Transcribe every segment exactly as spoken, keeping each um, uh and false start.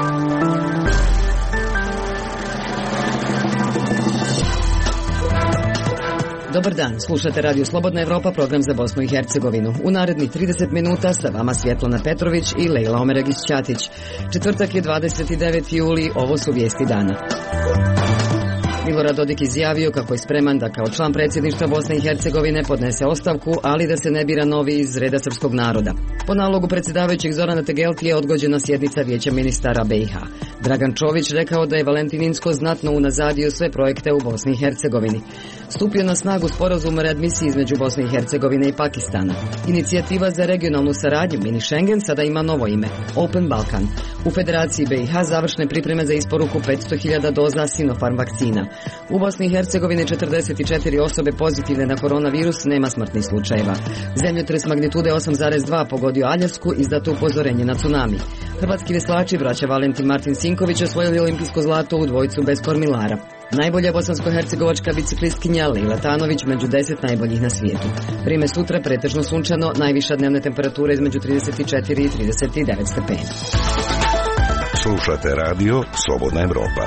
Dobar dan, slušate Radio Slobodna Evropa, program za Bosnu i Hercegovinu. U narednih trideset minuta sa vama Svjetlana Petrović i Lejla Omeregić-Ćatić. Četvrtak je dvadeset deveti juli, ovo su vijesti dana. Milorad Dodik izjavio kako je spreman da kao član predsjedništva Bosne i Hercegovine podnese ostavku, ali da se ne bira novi iz reda srpskog naroda. Po nalogu predsjedavajućeg Zorana Tegeltije odgođena sjednica Vijeća ministara B i H. Dragan Čović rekao da je Valentin Inzko znatno unazadio sve projekte u Bosni i Hercegovini. Stupio na snagu sporazum o readmisiji između Bosne i Hercegovine i Pakistana. Inicijativa za regionalnu saradnju Mini Schengen sada ima novo ime, Open Balkan. U Federaciji B i H završne pripreme za isporuku petsto hiljada doza Sinopharm vakcina. U Bosni i Hercegovini četrdeset četiri osobe pozitivne na koronavirus, nema smrtnih slučajeva. Zemljotres magnitude osam zarez dva pogodio Aljasku, izdato upozorenje na tsunami. Hrvatski veslači braća Valentin Martin Sinković osvojili olimpijsko zlato u dvojcu bez kormilara. Najbolja bosansko-hercegovačka biciklistkinja Lejla Tanović među deset najboljih na svijetu. Vreme sutra pretežno sunčano, najviša dnevna temperatura između trideset četiri i trideset devet stepeni. Slušate radio Slobodna Evropa.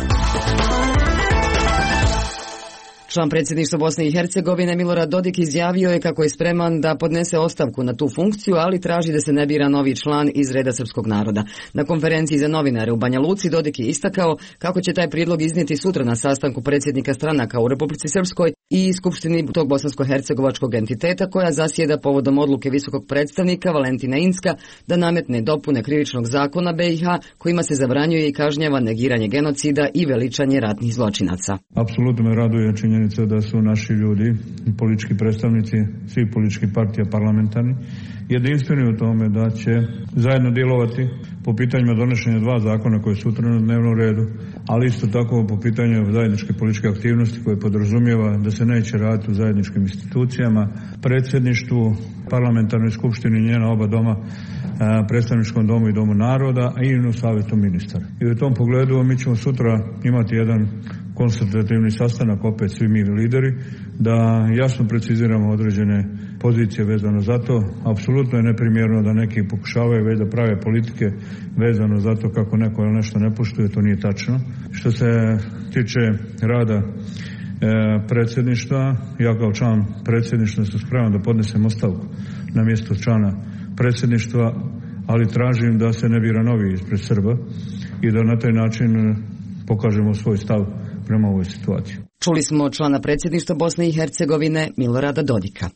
Član predsjedništva Bosne i Hercegovine Milorad Dodik izjavio je kako je spreman da podnese ostavku na tu funkciju, ali traži da se ne bira novi član iz reda srpskog naroda. Na konferenciji za novinare u Banja Luci Dodik je istakao kako će taj prijedlog iznijeti sutra na sastanku predsjednika stranaka u Republici Srpskoj i skupštini tog bosansko-hercegovačkog entiteta koja zasjeda povodom odluke visokog predstavnika Valentina Inzka da nametne dopune krivičnog zakona B i H kojima se zabranjuje i kažnjava negiranje genocida i veličanje ratnih zločinaca. Apsolutno me raduje činjenica da su naši ljudi, politički predstavnici svih političkih partija parlamentarni, jedinstveni u tome da će zajedno djelovati po pitanjima donošenja dva zakona koje su sutra na dnevnom redu, ali isto tako po pitanju zajedničke političke aktivnosti koje podrazumijeva da se neće raditi u zajedničkim institucijama, predsjedništvu, parlamentarnoj skupštini njena oba doma, predstavničkom domu i domu naroda, a i u savjetu ministara. I u tom pogledu mi ćemo sutra imati jedan konsultativni sastanak, opet svi mi lideri, da jasno preciziramo određene pozicije vezano za to. Apsolutno je neprimjerno da neki pokušavaju već da prave politike vezano za to kako neko ili nešto ne poštuje, to nije tačno. Što se tiče rada e, predsjedništva, ja kao član predsjedništva sam spreman da podnesem ostavku na mjesto člana predsjedništva, ali tražim da se ne bira novi ispred Srba i da na taj način pokažemo svoj stav prema ovoj situaciji. Čuli smo člana predsjedništva Bosne i Hercegovine Milorada Dodika.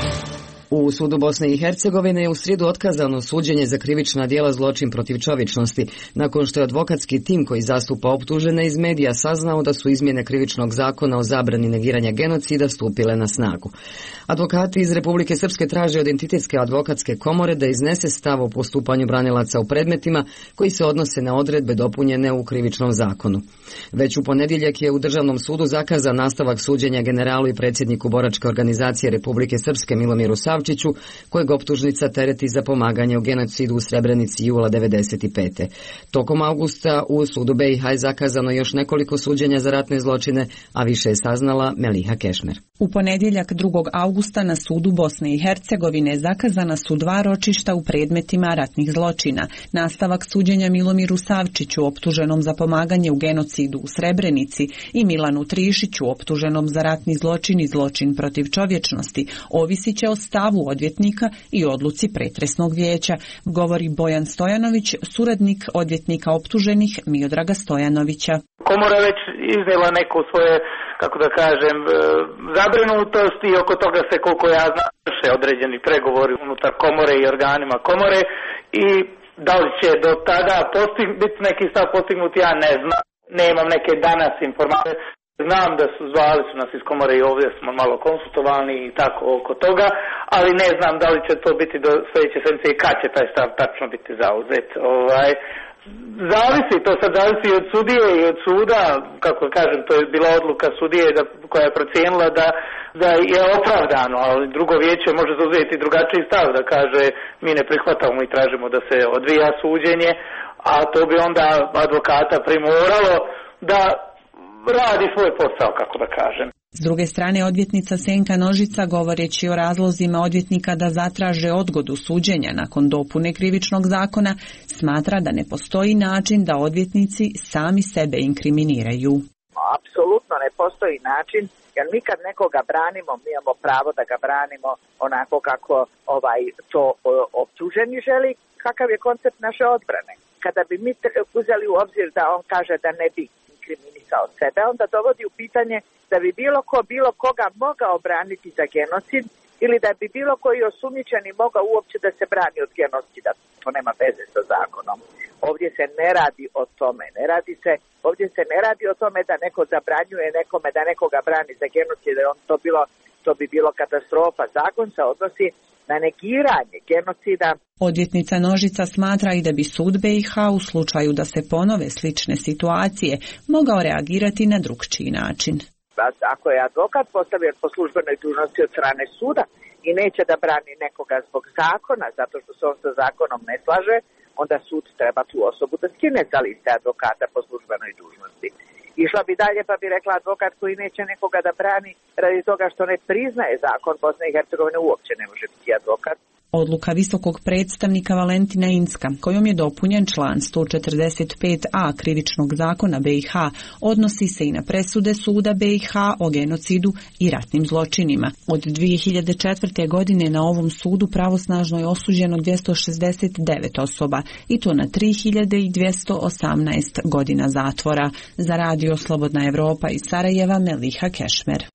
U sudu Bosne i Hercegovine je u srijedu otkazano suđenje za krivična djela zločin protiv čovječnosti, nakon što je advokatski tim koji zastupa optužene iz medija saznao da su izmjene krivičnog zakona o zabrani negiranja genocida stupile na snagu. Advokati iz Republike Srpske traže od Entitetske advokatske komore da iznese stav o postupanju branilaca u predmetima koji se odnose na odredbe dopunjene u krivičnom zakonu. Već u ponedjeljak je u Državnom sudu zakazan nastavak suđenja generalu i predsjedniku boračke organizacije Republike Srpske Milomiru Savčiću, kojeg optužnica tereti za pomaganje u genocidu u Srebrenici jula devedeset pete. Tokom augusta u sudu B i H je zakazano još nekoliko suđenja za ratne zločine, a više je saznala Meliha Kešmer. U ponedjeljak drugog augusta na sudu Bosne i Hercegovine zakazana su dva ročišta u predmetima ratnih zločina. Nastavak suđenja Milomiru Savčiću, optuženom za pomaganje u genocidu u Srebrenici, i Milanu Trišiću, optuženom za ratni zločin i zločin protiv čovječnosti, ovisit će o stavu odvjetnika i odluci pretresnog vijeća, govori Bojan Stojanović, suradnik odvjetnika optuženih Miodraga Stojanovića. Komora već iznijela neko svoje, kako da kažem, zabrinutost i oko toga se, koliko ja znam, vrše određeni pregovori unutar komore i organima komore i da li će do tada postig- biti neki stav postignut, ja ne znam. Nemam neke danas informacije. Znam da su zvali su nas iz komore i ovdje smo malo konsultovani i tako oko toga, ali ne znam da li će to biti do sljedeće sedmice i kad će taj stav tačno biti zauzet. Ovaj, zavisi, to sad zavisi i od sudije i od suda, kako kažem, to je bila odluka sudije da, koja je procijenila da, da je opravdano, ali drugo vijeće može zauzeti drugačiji stav, da kaže mi ne prihvatamo i tražimo da se odvija suđenje, a to bi onda advokata primoralo da radi svoj posao, kako da kažem. S druge strane, odvjetnica Senka Nožica, govoreći o razlozima odvjetnika da zatraže odgodu suđenja nakon dopune krivičnog zakona, smatra da ne postoji način da odvjetnici sami sebe inkriminiraju. Apsolutno ne postoji način, jer mi kad nekoga branimo, mi imamo pravo da ga branimo onako kako ovaj to optuženi želi, kakav je koncept naše odbrane. Kada bi mi uzeli u obzir da on kaže da ne bi inkriminisao sebe, onda dovodi u pitanje da bi bilo ko bilo koga mogao braniti za genocid ili da bi bilo koji osumnjičeni mogao uopće da se brani od genocida. To nema veze sa zakonom. Ovdje se ne radi o tome. Ne radi se, ovdje se ne radi o tome da neko zabranjuje nekome da nekoga brani za genocid. On to, bilo, to bi bilo katastrofa. Zakon se odnosi na negiranje genocida. Odvjetnica Nožica smatra i da bi sud B i H u slučaju da se ponove slične situacije mogao reagirati na drukčiji način. Ako je advokat postavljen po službenoj dužnosti od strane suda i neće da brani nekoga zbog zakona, zato što se on sa zakonom ne slaže, onda sud treba tu osobu da skine sa liste advokata po službenoj dužnosti. Išla bi dalje pa bi rekla advokat koji neće nekoga da brani radi toga što ne priznaje zakon Bosne i Hercegovine uopće ne može biti advokat. Odluka visokog predstavnika Valentina Incka, kojom je dopunjen član sto četrdeset pet a krivičnog zakona B i H, odnosi se i na presude suda B i H o genocidu i ratnim zločinima. Od dvije hiljade četvrte. godine na ovom sudu pravosnažno je osuđeno dvjesto šezdeset devet osoba i to na tri hiljade dvjesto osamnaest godina zatvora. Za radio Slobodna Evropa iz Sarajeva, Meliha Kešmer.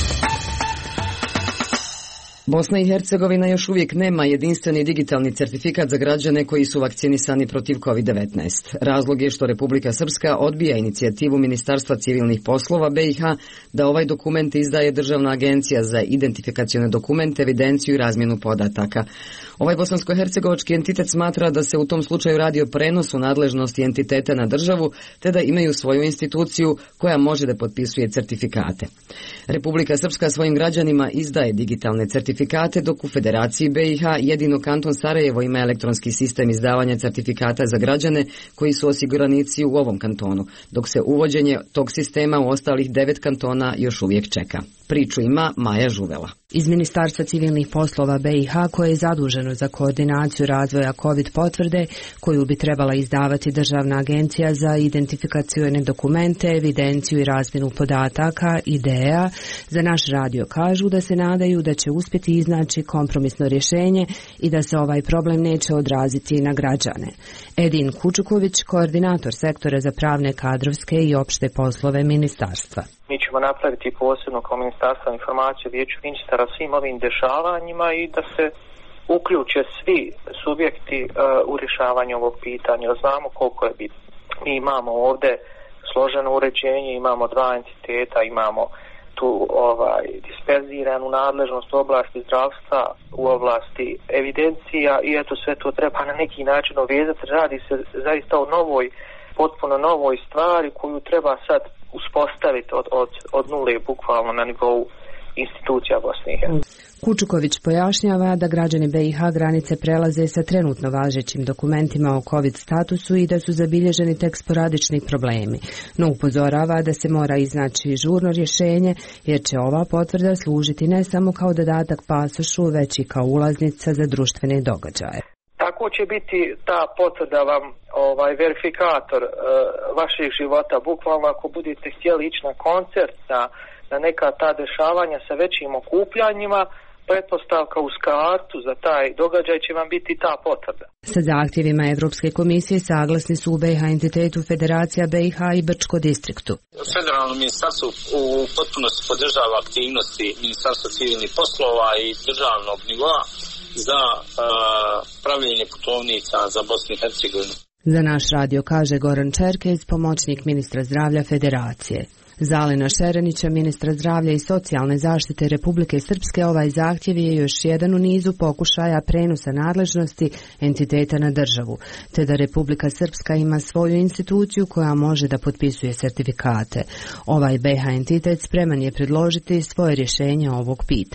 Bosna i Hercegovina još uvijek nema jedinstveni digitalni certifikat za građane koji su vakcinisani protiv kovid devetnaest. Razlog je što Republika Srpska odbija inicijativu Ministarstva civilnih poslova B i H da ovaj dokument izdaje Državna agencija za identifikacione dokumente, evidenciju i razmjenu podataka. Ovaj bosansko-hercegovački entitet smatra da se u tom slučaju radi o prenosu nadležnosti entiteta na državu, te da imaju svoju instituciju koja može da potpisuje certifikate. Republika Srpska svojim građanima izdaje digitalne certifikate, dok u Federaciji B i H jedino kanton Sarajevo ima elektronski sistem izdavanja certifikata za građane koji su osiguranici u ovom kantonu, dok se uvođenje tog sistema u ostalih devet kantona još uvijek čeka. Priču ima Maja Žuvela. Iz Ministarstva civilnih poslova B i H, koje je zaduženo za koordinaciju razvoja COVID potvrde, koju bi trebala izdavati Državna agencija za identifikacione dokumente, evidenciju i razmjenu podataka, I D E A, za naš radio kažu da se nadaju da će uspjeti iznaći kompromisno rješenje i da se ovaj problem neće odraziti na građane. Edin Kučuković, koordinator sektora za pravne, kadrovske i opšte poslove ministarstva. Mi ćemo napraviti posebno kao Ministarstvo informacije Vijeću ministara svim ovim dešavanjima i da se uključe svi subjekti uh, u rješavanju ovog pitanja. Znamo koliko je bitno. Mi imamo ovdje složeno uređenje, imamo dva entiteta, imamo tu ovaj disperziranu nadležnost u oblasti zdravstva, u oblasti evidencija i eto sve to treba na neki način uvezati. Radi se zaista o novoj, potpuno novoj stvari koju treba sad uspostaviti od, od, od nule bukvalno na nivou institucija Bosne i Hercegovine. Kučuković pojašnjava da građani B i H granice prelaze sa trenutno važećim dokumentima o COVID statusu i da su zabilježeni tek sporadični problemi, no upozorava da se mora iznaći žurno rješenje jer će ova potvrda služiti ne samo kao dodatak pasošu, već i kao ulaznica za društvene događaje. Tako će biti ta potvrda vam ovaj verifikator uh, vaših života. Bukvalno ako budete htjeli ići na koncert, na, na neka ta dešavanja sa većim okupljanjima, pretpostavka uz kartu za taj događaj će vam biti ta potvrda. Sa zahtjevima Evropske komisije saglasni su u B i H entitetu Federacija B i H i Brčko distriktu. Federalno ministarstvo u potpunosti podržava aktivnosti Ministarstva civilnih poslova i državnog nivoa za uh, pravljenje putovnica za Bosnu i Hercegovinu. Za naš radio kaže Goran Čerkez, pomoćnik ministra zdravlja Federacije. Za Alena Šerenića, ministra zdravlja i socijalne zaštite Republike Srpske, ovaj zahtjev je još jedan u nizu pokušaja prenosa nadležnosti entiteta na državu, te da Republika Srpska ima svoju instituciju koja može da potpisuje certifikate. Ovaj B i H entitet spreman je predložiti svoje rješenje ovog pitanja.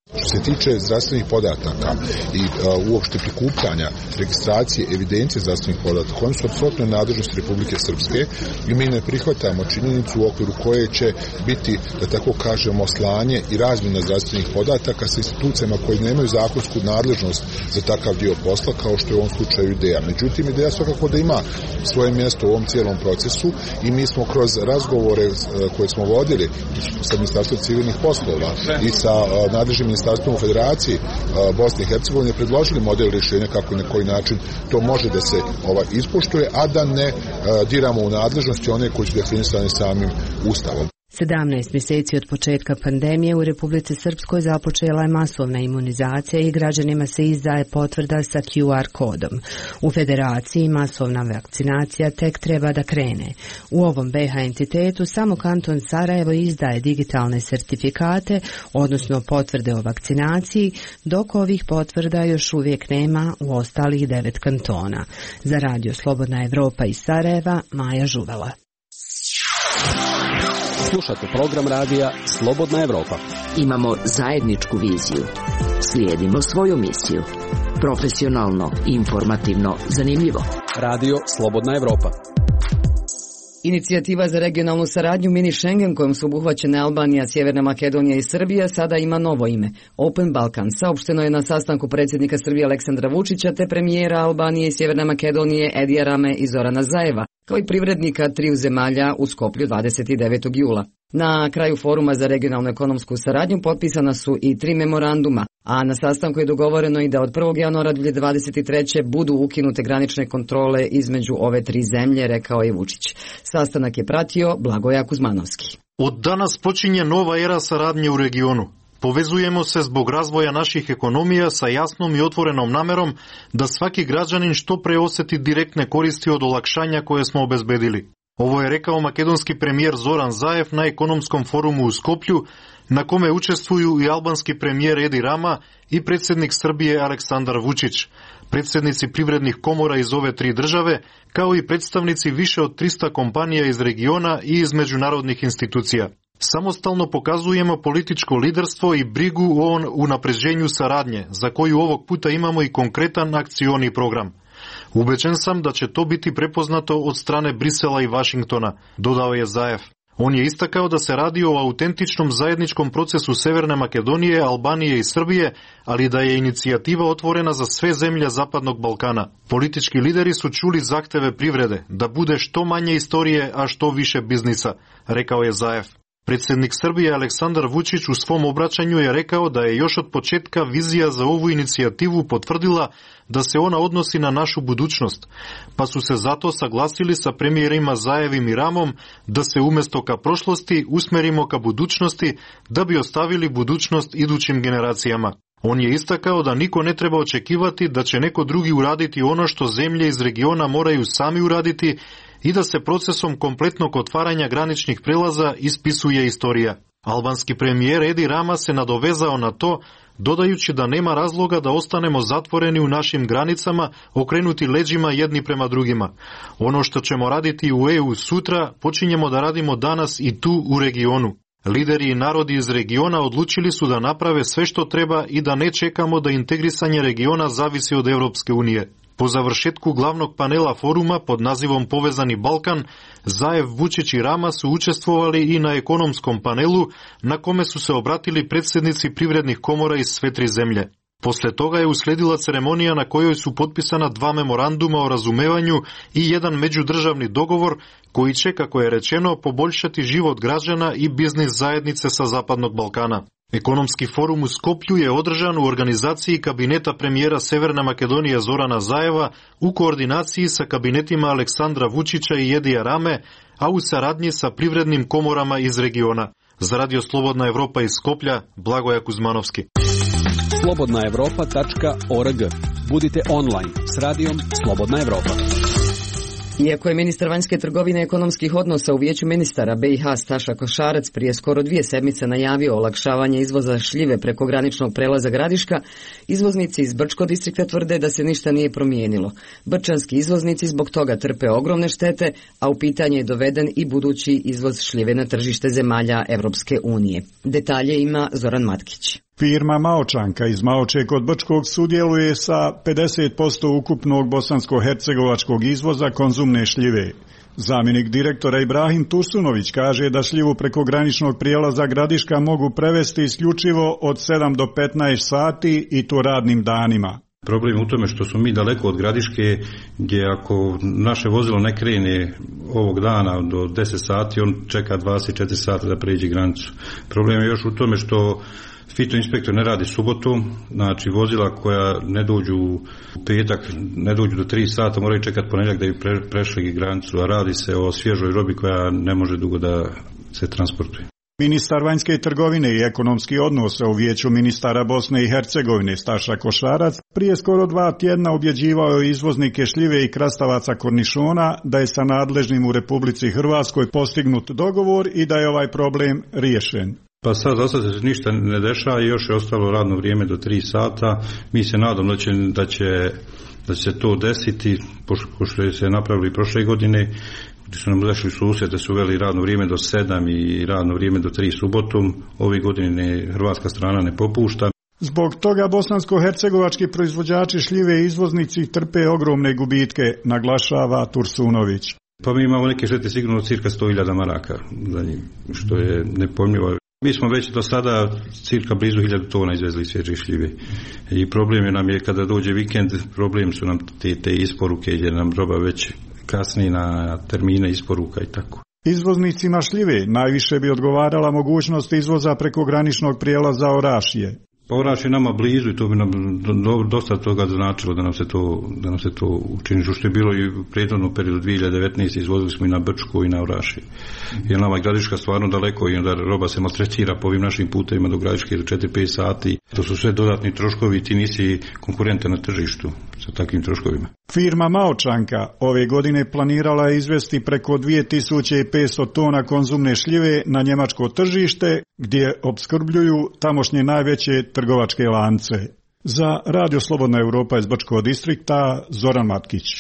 Što se tiče zdravstvenih podataka i uh, uopšte prikupljanja, registracije, evidencije zdravstvenih podataka, oni su apsolutno nadležnosti Republike Srpske i mi ne prihvatamo činjenicu u okviru koje će biti, da tako kažemo, slanje i razmjena zdravstvenih podataka sa institucijama koji nemaju zakonsku nadležnost za takav dio posla, kao što je u ovom slučaju IDEA. Međutim, IDEA svakako da ima svoje mjesto u ovom cijelom procesu i mi smo kroz razgovore koje smo vodili sa Ministarstvom civilnih poslova i sa uh, nadležnim Ministarstvom u Federaciji Bosne i Hercegovine predložili model rješenja kako i na koji način to može da se ovaj, ispoštuje, a da ne diramo u nadležnosti one koji su definisane samim Ustavom. sedamnaest mjeseci od početka pandemije u Republici Srpskoj započela je masovna imunizacija i građanima se izdaje potvrda sa Q R kodom. U Federaciji masovna vakcinacija tek treba da krene. U ovom B H entitetu samo kanton Sarajevo izdaje digitalne sertifikate, odnosno potvrde o vakcinaciji, dok ovih potvrda još uvijek nema u ostalih devet kantona. Za Radio Slobodna Evropa iz Sarajeva, Maja Žuvela. Slušate program radija Slobodna Evropa. Imamo zajedničku viziju. Slijedimo svoju misiju. Profesionalno, informativno, zanimljivo. Radio Slobodna Evropa. Inicijativa za regionalnu saradnju Mini Schengen, kojom su obuhvaćene Albanija, Sjeverna Makedonija i Srbija, sada ima novo ime – Open Balkan. Saopšteno je na sastanku predsjednika Srbije Aleksandra Vučića te premijera Albanije i Sjeverne Makedonije Edija Rame i Zorana Zajeva, kao i privrednika triju zemalja u Skoplju dvadeset devetog jula. Na kraju foruma za regionalnu ekonomsku saradnju potpisana su i tri memoranduma, a na sastanku je dogovoreno i da od prvog januara dvije hiljade dvadeset treće budu ukinute granične kontrole između ove tri zemlje, rekao je Vučić. Sastanak je pratio Blagoja Kuzmanovski. Od danas počinje nova era saradnje u regionu. Povezujemo se zbog razvoja naših ekonomija sa jasnom i otvorenom namerom da svaki građanin što pre osjeti direktne koristi od olakšanja koje smo obezbedili. Ovo je rekao makedonski premijer Zoran Zaev na ekonomskom forumu u Skoplju, na kome učestvuju i albanski premijer Edi Rama i predsjednik Srbije Aleksandar Vučić, predsjednici privrednih komora iz ove tri države, kao i predstavnici više od trista kompanija iz regiona i iz međunarodnih institucija. Samostalno pokazujemo političko liderstvo i brigu o unapređenju saradnje, za koju ovog puta imamo i konkretan akcioni program. Ubeđen sam da će to biti prepoznato od strane Brisela i Vašingtona, dodao je Zaev. On je istakao da se radi o autentičnom zajedničkom procesu Severne Makedonije, Albanije i Srbije, ali da je inicijativa otvorena za sve zemlje Zapadnog Balkana. Politički lideri su čuli zahteve privrede, da bude što manje istorije, a što više biznisa, rekao je Zaev. Predsjednik Srbije Aleksandar Vučić u svom obraćanju je rekao da je još od početka vizija za ovu inicijativu potvrdila da se ona odnosi na našu budućnost, pa su se zato saglasili sa premijerima Zajevim i Ramom da se umjesto ka prošlosti usmerimo ka budućnosti da bi ostavili budućnost idućim generacijama. On je istakao da niko ne treba očekivati da će neko drugi uraditi ono što zemlje iz regiona moraju sami uraditi i da se procesom kompletnog otvaranja graničnih prelaza ispisuje istorija. Albanski premijer Edi Rama se nadovezao na to, dodajući da nema razloga da ostanemo zatvoreni u našim granicama, okrenuti leđima jedni prema drugima. Ono što ćemo raditi u E U sutra, počinjemo da radimo danas i tu u regionu. Lideri i narodi iz regiona odlučili su da naprave sve što treba i da ne čekamo da integrisanje regiona zavisi od Europske unije. Po završetku glavnog panela foruma pod nazivom Povezani Balkan, Zaev, Vučić i Rama su učestvovali i na ekonomskom panelu, na kome su se obratili predsjednici privrednih komora iz sve tri zemlje. Posle toga je usledila ceremonija na kojoj su potpisana dva memoranduma o razumevanju i jedan međudržavni dogovor koji će, kako je rečeno, poboljšati život građana i biznis zajednice sa Zapadnog Balkana. Ekonomski forum u Skoplju je održan u organizaciji kabineta premijera Severne Makedonije Zorana Zajeva u koordinaciji sa kabinetima Aleksandra Vučića i Edija Rame, a u saradnji sa privrednim komorama iz regiona. Za Radio Slobodna Evropa iz Skoplja, Blagoja Kuzmanovski. slobodna evropa tačka org. Budite online s radijom Slobodna Evropa. Iako je ministar vanjske trgovine i ekonomskih odnosa u Vijeću ministara B i H Staša Košarac prije skoro dvije sedmice najavio olakšavanje izvoza šljive preko graničnog prelaza Gradiška, izvoznici iz Brčko distrikta tvrde da se ništa nije promijenilo. Brčanski izvoznici zbog toga trpe ogromne štete, a u pitanje je doveden i budući izvoz šljive na tržište zemalja Evropske unije. Detalje ima Zoran Matkić. Firma Maočanka iz Maoče kod Brčkog sudjeluje sa pedeset posto ukupnog bosansko-hercegovačkog izvoza konzumne šljive. Zamjenik direktora Ibrahim Tursunović kaže da šljivu preko graničnog prijelaza Gradiška mogu prevesti isključivo od sedam do petnaest sati i to radnim danima. Problem u tome što smo mi daleko od Gradiške, gdje ako naše vozilo ne krene ovog dana do deset sati, on čeka dvadeset četiri sata da pređe granicu. Problem je još u tome što fitoinspektor ne radi subotu, znači vozila koja ne dođu u petak, ne dođu do tri sata, moraju čekati ponedjeljak da bi pre, prešli granicu, a radi se o svježoj robi koja ne može dugo da se transportuje. Ministar vanjske trgovine i ekonomskih odnosa u Vijeću ministara Bosne i Hercegovine Staša Košarac prije skoro dva tjedna ubjeđivao izvoznike šljive i krastavaca kornišona da je sa nadležnim u Republici Hrvatskoj postignut dogovor i da je ovaj problem riješen. Pa sad za sad se ništa ne dešava i još je ostalo radno vrijeme do tri sata. Mi se nadamo da će, da će, da će se to desiti, pošto je se napravili prošle godine, gdje su nam došli susjed da su uveli radno vrijeme do sedam i radno vrijeme do tri subotom. Ove godine hrvatska strana ne popušta. Zbog toga bosansko-hercegovački proizvođači šljive i izvoznici trpe ogromne gubitke, naglašava Tursunović. Pa mi imamo neke štete sigurno cirka sto hiljada maraka za njih, što je nepojmljivo. Mi smo već do sada cirka blizu hiljadu tona izvezli svježe šljive. I problem je nam je kada dođe vikend, problem su nam te, te isporuke gdje nam roba već kasni na termine isporuka i tako. Izvoznicima šljive najviše bi odgovarala mogućnost izvoza preko graničnog prijelaza Orašije. Pa Oraš je nama blizu i to bi nam dosta toga značilo da nam se to, da nam se to učini, što je bilo i u prethodnom periodu dvije hiljade devetnaeste. Izvozili smo i na Brčko i na Orašije. Jer nama je Gradiška stvarno daleko i onda roba se maltretira po ovim našim putevima do Gradiške do četiri pet sati. To su sve dodatni troškovi i ti nisi konkurenta na tržištu sa takvim troškovima. Firma Maočanka ove godine planirala je izvesti preko dvije tisuće petsto tona konzumne šljive na njemačko tržište, gdje opskrbljuju tamošnje najveće trgovačke lance. Za Radio Slobodna Europa iz Brčkog distrikta, Zoran Matkić.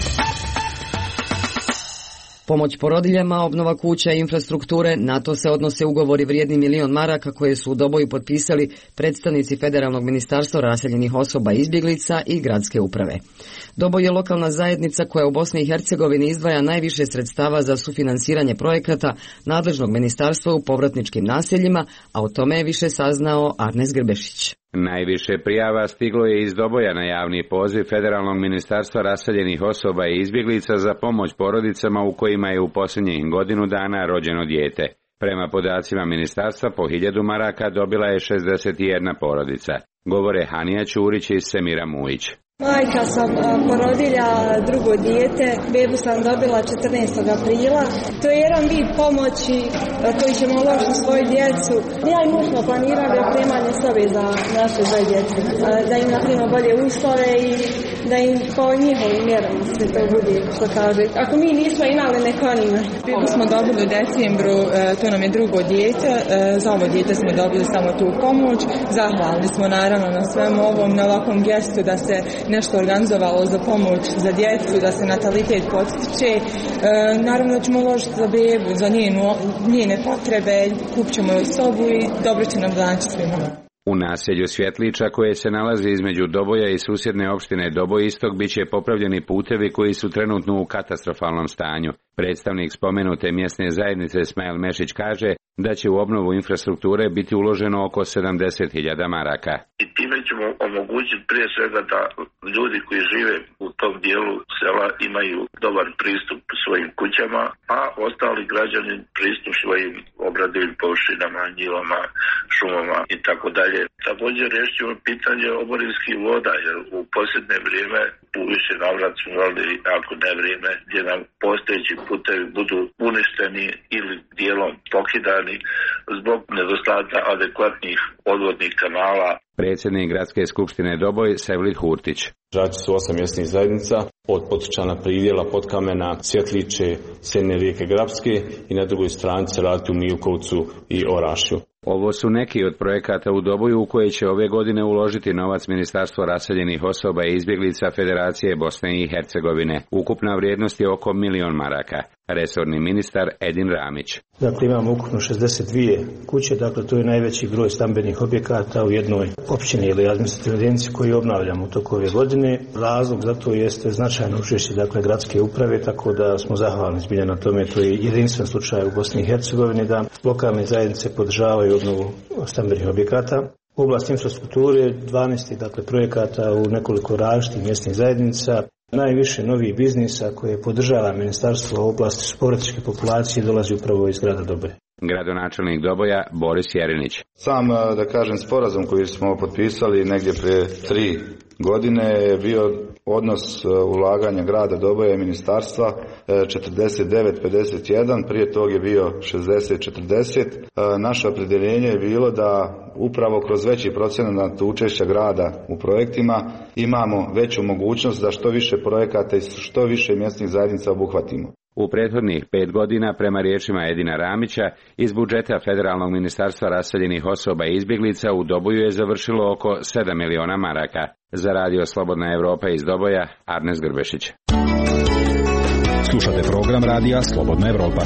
Pomoć porodiljama, obnova kuća i infrastrukture, na to se odnose ugovori vrijedni milion maraka koje su u Doboju potpisali predstavnici Federalnog ministarstva raseljenih osoba i izbjeglica i gradske uprave. Doboj je lokalna zajednica koja u Bosni i Hercegovini izdvaja najviše sredstava za sufinansiranje projekata nadležnog ministarstva u povratničkim naseljima, a o tome je više saznao Arnes Grbešić. Najviše prijava stiglo je iz Doboja na javni poziv Federalnog ministarstva raseljenih osoba i izbjeglica za pomoć porodicama u kojima je u posljednjih godinu dana rođeno dijete. Prema podacima ministarstva po hiljadu maraka dobila je šezdeset jedna porodica. Govore Hanija Ćurić i Semira Mujić. Majka sam porodilja drugo dijete, bebu sam dobila četrnaestog aprila. To je jedan vid pomoći koji ćemo uložiti svoju djecu. Ja i muž smo planirali opremanje sobe za naše dvoje djece, da im napravimo bolje uslove i da im po njihovim mjerama se to bude, što kaže. Ako mi nismo imali, neko oni imaju. Bebu smo dobili u decembru, to nam je drugo dijete, za ovo dijete smo dobili samo tu pomoć. Zahvalni smo naravno na svemu ovom, na ovakvom gestu da se nešto organizovalo za pomoć za djecu, da se natalitet potiče. E, naravno ćemo uložiti za bebu, za njenu, njene potrebe, kupit ćemo sobu i dobro će nam znači svima. U naselju Svjetliča, koje se nalazi između Doboja i susjedne opštine Doboj Istok, bit će popravljeni putevi koji su trenutno u katastrofalnom stanju. Predstavnik spomenute mjesne zajednice Smail Mešić kaže da će u obnovu infrastrukture biti uloženo oko sedamdeset hiljada maraka. I time ćemo omogućiti prije svega da ljudi koji žive u tom dijelu sela imaju dobar pristup svojim kućama, a ostali građani pristup svojim obradivim površinama, njivama, šumama i tako dalje. Također riješit ćemo pitanje oborinskih voda, jer u posljednje vrijeme u više navrat smo imali, ako ne vrijeme, gdje nam postojeći putevi budu uništeni ili dijelom pokidani zbog nedostatka adekvatnih odvodnih kanala. Predsjednik Gradske skupštine Doboj, Sevlid Hurtić. Žači su osam mjesnih zajednica, od Podčana, Pridjela, Podkamena, Svjetliče, Sjene rijeke Grapske i na drugoj stranici raditi u Milkovcu i Orašju. Ovo su neki od projekata u Doboju u koje će ove godine uložiti novac Ministarstvo raseljenih osoba i izbjeglica Federacije Bosne i Hercegovine. Ukupna vrijednost je oko milion maraka. resorni ministar Edin Ramić. Dakle, imamo ukupno šezdeset dvije kuće, dakle to je najveći broj stambenih objekata u jednoj općini ili administrativnoj jedinici koji obnavljamo u toku ove godine. Razlog za to jeste značajno učešće dakle gradske uprave, tako da smo zahvalni zbilja na tome. To je jedinstven slučaj u Bosni i Hercegovini da lokalne zajednice podržavaju obnovu stambenih objekata. U oblasti infrastrukture dvanaest dakle projekata u nekoliko različitih mjesnih zajednica. Najviše novih biznisa koje podržava ministarstvo u oblasti su povratničke populacije dolazi upravo iz grada Doboje. Gradonačelnik Doboja Boris Jerinić. Sam, da kažem, sporazum koji smo potpisali negdje prije tri godine je bio odnos ulaganja grada Doboja i ministarstva četrdeset devet pedeset jedan, prije tog je bio šezdeset četrdeset. Naše opredjeljenje je bilo da upravo kroz veći procenat učešća grada u projektima imamo veću mogućnost da što više projekata i što više mjesnih zajednica obuhvatimo. U prethodnih pet godina, prema riječima Edina Ramića, iz budžeta Federalnog ministarstva raseljenih osoba i izbjeglica u Doboju je završilo oko sedam miliona maraka. Za radio Slobodna Evropa iz Doboja, Arnes Grbešić. Slušate program radija Slobodna Evropa.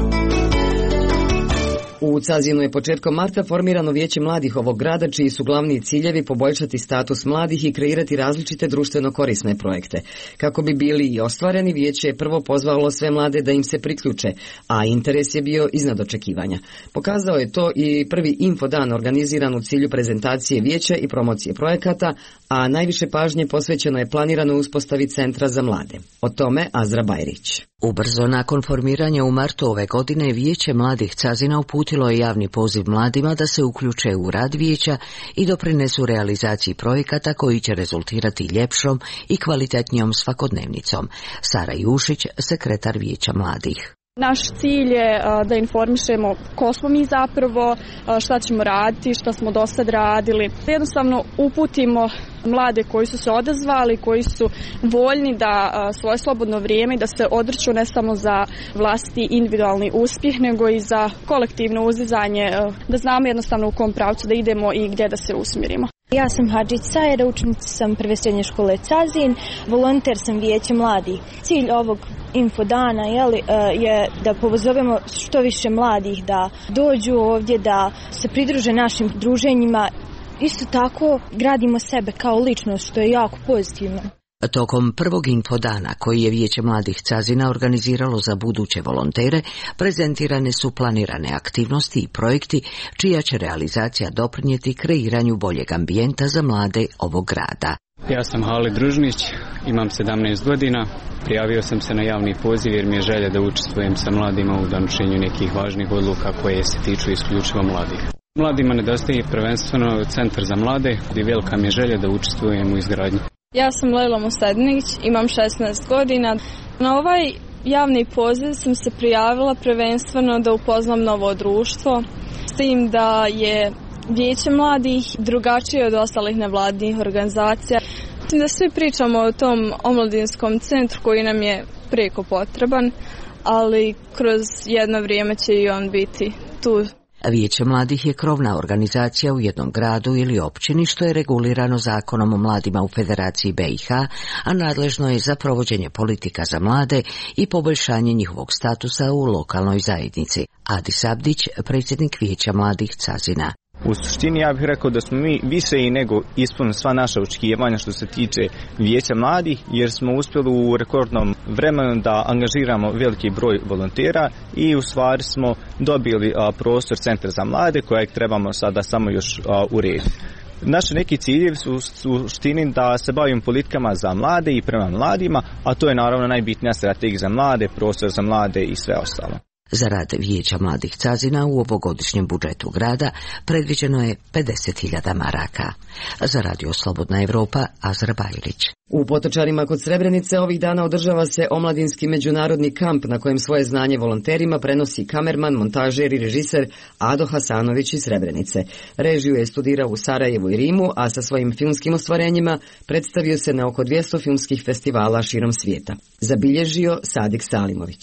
U Cazinu je početkom marta formirano vijeće mladih ovog grada, čiji su glavni ciljevi poboljšati status mladih i kreirati različite društveno korisne projekte. Kako bi bili i ostvareni, vijeće je prvo pozvalo sve mlade da im se priključe, a interes je bio iznad očekivanja. Pokazao je to i prvi infodan organiziran u cilju prezentacije vijeća i promocije projekata, a najviše pažnje posvećeno je planiranoj uspostavi centra za mlade. O tome Azra Bajrić. Ubrzo nakon formiranja u martu ove godine Vijeće mladih Cazina uputilo je javni poziv mladima da se uključe u rad vijeća i doprinesu realizaciji projekata koji će rezultirati ljepšom i kvalitetnijom svakodnevnicom. Sara Jušić, sekretar Vijeća mladih. Naš cilj je da informišemo ko smo mi zapravo, šta ćemo raditi, šta smo do sad radili. Jednostavno uputimo mlade koji su se odazvali, koji su voljni da svoje slobodno vrijeme da se odriču ne samo za vlastiti individualni uspjeh, nego i za kolektivno uzdizanje, da znamo jednostavno u kom pravcu da idemo i gdje da se usmjerimo. Ja sam Hadžić Sajera, učenica sam prve srednje škole Cazin, volonter sam Vijeća mladih. Cilj ovog infodana jeli, je da pozovemo što više mladih da dođu ovdje, da se pridruže našim druženjima. Isto tako gradimo sebe kao ličnost, što je jako pozitivno. Tokom prvog infodana koji je Vijeće mladih Cazina organiziralo za buduće volontere, prezentirane su planirane aktivnosti i projekti čija će realizacija doprinijeti kreiranju boljeg ambijenta za mlade ovog grada. Ja sam Halid Družnić, imam sedamnaest godina, prijavio sam se na javni poziv jer mi je želja da učestvujem sa mladima u donošenju nekih važnih odluka koje se tiču isključivo mladih. Mladima nedostaje prvenstveno centar za mlade i velika mi je želja da učestvujem u izgradnji. Ja sam Lejla Musadnić, imam šesnaest godina. Na ovaj javni poziv sam se prijavila prvenstveno da upoznam novo društvo, s tim da je Vijeće mladih drugačije od ostalih nevladinih organizacija. Mislim da svi pričamo o tom omladinskom centru koji nam je prijeko potreban, ali kroz jedno vrijeme će i on biti tu. Vijeće mladih je krovna organizacija u jednom gradu ili općini što je regulirano zakonom o mladima u Federaciji B i H, a nadležno je za provođenje politika za mlade i poboljšanje njihovog statusa u lokalnoj zajednici. Adis Abdić, predsjednik Vijeća mladih Cazina. U suštini ja bih rekao da smo mi više i nego ispunili sva naša očekivanja što se tiče Vijeća mladih, jer smo uspjeli u rekordnom vremenu da angažiramo veliki broj volontera i u stvari smo dobili a, prostor centra za mlade kojeg trebamo sada samo još a, urediti. Naši neki ciljevi su u suštini da se bavimo politikama za mlade i prema mladima, a to je naravno najbitnija strategija za mlade, prostor za mlade i sve ostalo. Za rad Vijeća mladih Cazina u ovogodišnjem budžetu grada predviđeno je pedeset hiljada maraka. Za radio Slobodna Evropa, Azra Bajrić. U Potočarima kod Srebrenice ovih dana održava se omladinski međunarodni kamp na kojem svoje znanje volonterima prenosi kamerman, montažer i režiser Ado Hasanović iz Srebrenice. Režiju je studirao u Sarajevu i Rimu, a sa svojim filmskim ostvarenjima predstavio se na oko dvjesto filmskih festivala širom svijeta. Zabilježio Sadik Salimović.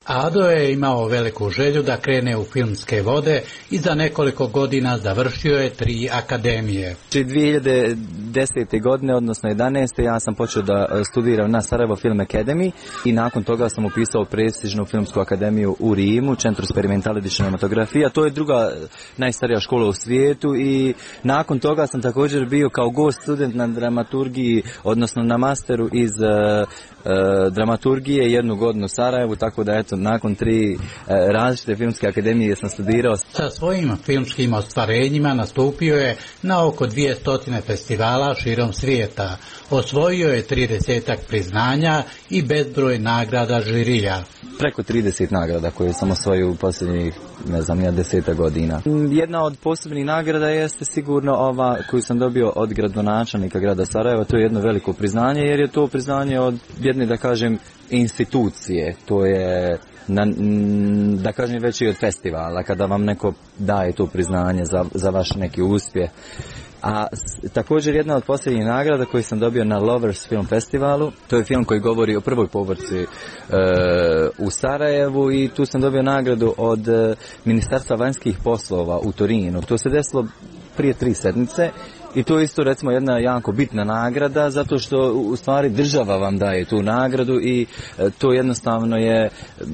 Ado je imao veliku želju da krene u filmske vode i za nekoliko godina završio je tri akademije. dvije hiljade desete. godine, odnosno jedanaeste. ja sam počeo da studiram na Sarajevo Film Academy i nakon toga sam upisao prestižnu filmsku akademiju u Rimu, Centro Sperimentale di Cinematografija. To je druga najstarija škola u svijetu i nakon toga sam također bio kao gost student na dramaturgiji, odnosno na masteru iz uh, uh, dramaturgije jednu godinu u Sarajevu, tako da eto, nakon tri uh, različite filmske akademije sam studirao. Sa svojim filmskim ostvarenjima nastupio je na oko dvjesto festivala širom svijeta. Osvojio je tridesetak priznanja i bezbroj nagrada žirija. Preko trideset nagrada koje sam osvojio u posljednjih, ne znam, ja deseta godina. Jedna od posebnih nagrada jeste sigurno ova koju sam dobio od gradonačelnika grada Sarajeva. To je jedno veliko priznanje jer je to priznanje od jedne, da kažem, institucije. To je, na, da kažem, već i od festivala kada vam neko daje to priznanje za, za vaš neki uspjeh. A također jedna od posljednjih nagrada koju sam dobio na Lovers Film Festivalu, to je film koji govori o prvoj povorci e, u Sarajevu i tu sam dobio nagradu od e, Ministarstva vanjskih poslova u Torinu. To se desilo prije tri sedmice i to je isto, recimo, jedna jako bitna nagrada zato što u stvari država vam daje tu nagradu i e, to jednostavno je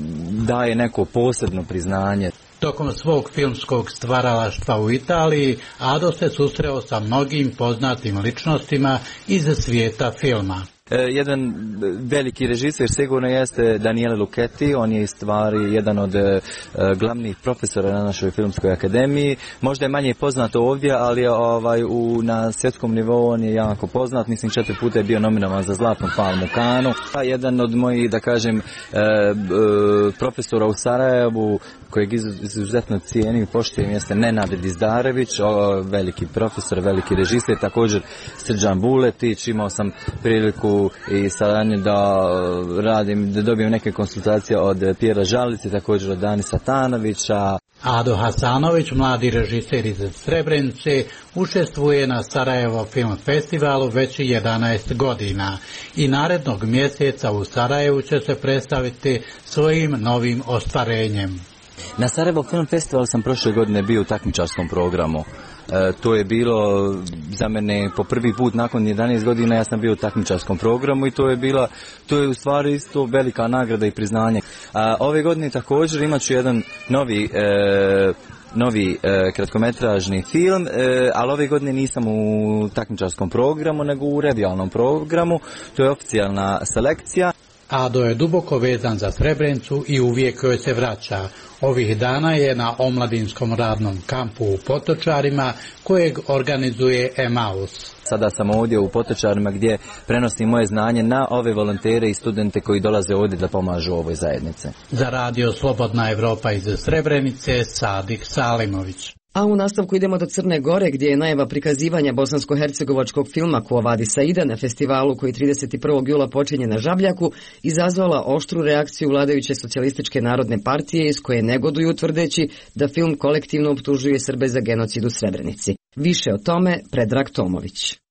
daje neko posebno priznanje. Tokom svog filmskog stvaralaštva u Italiji, Ado se susreo sa mnogim poznatim ličnostima iz svijeta filma. Jedan veliki režiser sigurno jeste Daniele Lucchetti, on je u stvari jedan od e, glavnih profesora na našoj filmskoj akademiji. Možda je manje poznat ovdje, ali ovaj, u, na svjetskom nivou on je jako poznat. Mislim, četiri puta je bio nominovan za Zlatnu palmu u Cannesu. Jedan od mojih, da kažem, e, e, profesora u Sarajevu, kojeg izuzetno cijenim i poštujem, jeste Nenad Dizdarević, o, veliki profesor, veliki režiser, također Srđan Buletić. Imao sam priliku i saradnje da radim, da dobijem neke konsultacije od Pjera Žalice, također od Dani Satanovića. Ado Hasanović, mladi režiser iz Srebrenice, učestvuje na Sarajevo Film Festivalu već jedanaest godina i narednog mjeseca u Sarajevu će se predstaviti svojim novim ostvarenjem. Na Sarajevo Film Festivalu sam prošle godine bio u takmičarskom programu. E, to je bilo za mene po prvi put nakon jedanaest godina, ja sam bio u takmičarskom programu i to je bila, to je u stvari isto velika nagrada i priznanje. A ove godine također imat ću jedan novi e, novi e, kratkometražni film, e, ali ove godine nisam u takmičarskom programu nego u revijalnom programu. To je oficijalna selekcija. Ado je duboko vezan za Srebrenicu i uvijek joj se vraća. Ovih dana je na omladinskom radnom kampu u Potočarima kojeg organizuje Emaus. Sada sam ovdje u Potočarima gdje prenosim moje znanje na ove volontere i studente koji dolaze ovdje da pomažu ovoj zajednici. Za radio Slobodna Evropa iz Srebrenice, Sadik Salimović. A u nastavku idemo do Crne Gore gdje je najava prikazivanja bosansko-hercegovačkog filma Ko vadi Saida na festivalu koji trideset prvog jula počinje na Žabljaku izazvala oštru reakciju vladajuće socijalističke narodne partije iz koje negoduju tvrdeći da film kolektivno optužuje Srbe za genocid u Srebrenici. Više o tome Predrag Tomović.